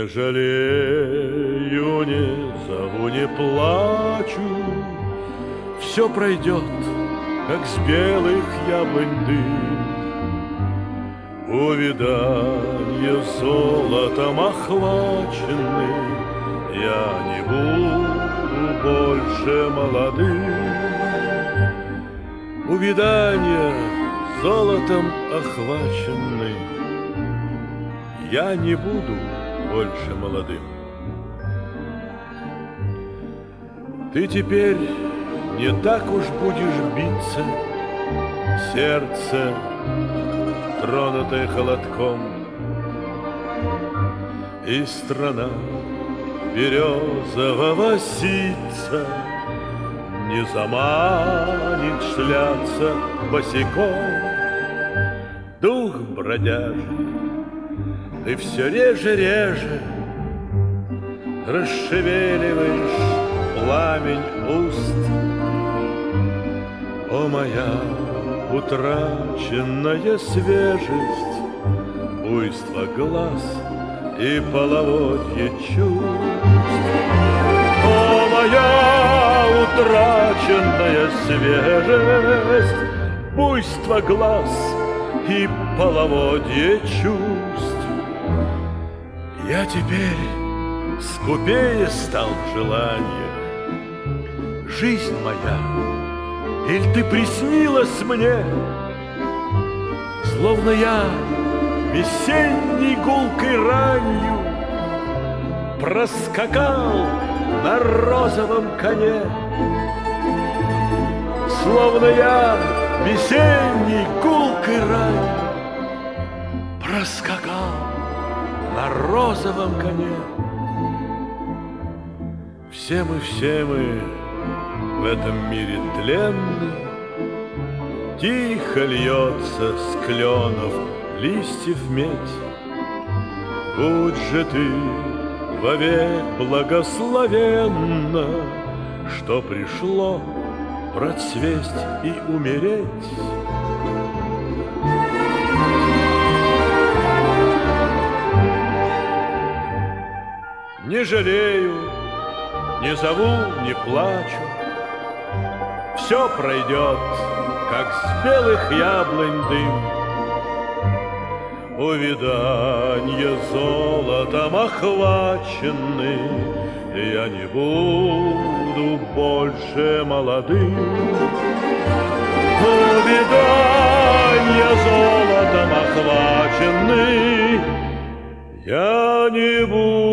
жалею, не зову, не плачу, все пройдет, как с белых яблонь дым. Увиданье золотом охваченный, я не буду больше молодым. Увиданье золотом охваченный, я не буду больше молодым. Ты теперь не так уж будешь биться, сердце, тронутое холодком, и страна березового ситца не заманит шляться босиком. Дух бродяжий, ты все реже расшевеливаешь пламень уст. О, моя утраченная свежесть, буйство глаз и половодье чувств. О, моя утраченная свежесть, буйство глаз и половодье чувств. Я теперь скупее стал в желаниях. Жизнь моя, иль ты приснилась мне, словно я весенней гулкой ранью проскакал на розовом коне. Словно я весенней гулкой ранью проскакал на розовом коне. Все мы в этом мире тленны, тихо льется с кленов листьев медь. Будь же ты вовек благословенна, что пришло процвесть и умереть. Не жалею, не зову, не плачу, все пройдет, как с белых яблонь дым. Увиданье золотом охваченный, я не буду больше молодым. Увиданье золотом охваченный, я не буду